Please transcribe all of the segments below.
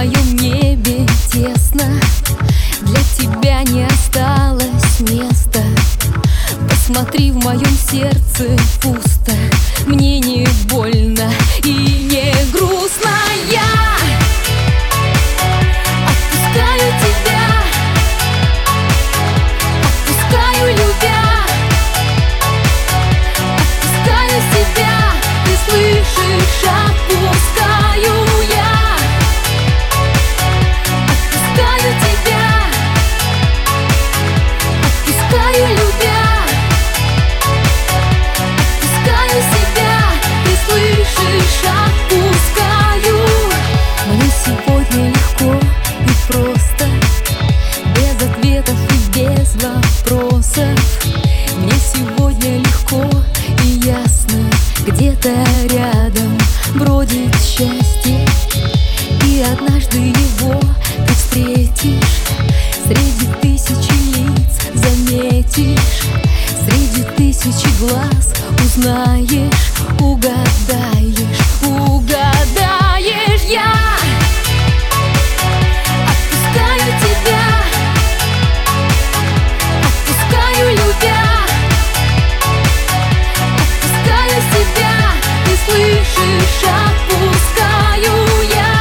моем небе тесно, для тебя не осталось места. Посмотри, в моем сердце пусто, мне не больно и не грустно. Я отпускаю тебя, отпускаю любя, отпускаю себя, ты слышишь, отпускаю я, отпускаю тебя, отпускаю любя, отпускаю себя, ты слышишь, отпускаю. Мне сегодня легко и просто, без ответов и без вопросов. Мне сегодня легко и ясно, где-то рядом бродит счастье. И однажды его ты встретишь, среди тысячи лиц заметишь, среди тысячи глаз узнаешь, угадаешь, угадаешь. Я отпускаю тебя, отпускаю любя, отпускаю себя, ты слышишь, отпускаю я,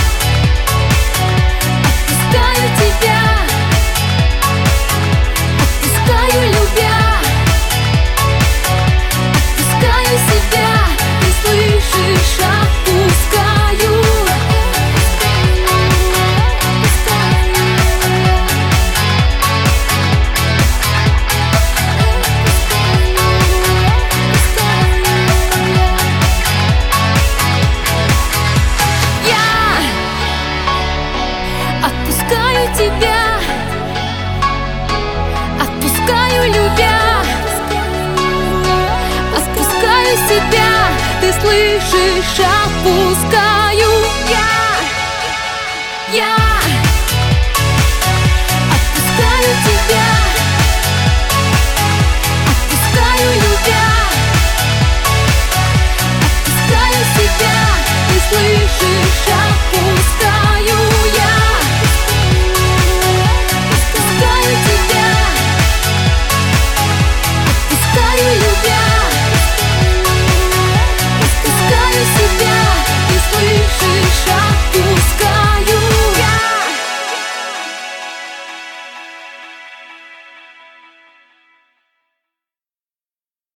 отпускаю тебя, отпускаю любя, отпускаю себя, ты слышишь, отпускаю. Отпускаю тебя, отпускаю любя, отпускаю себя, ты слышишь, отпускаю.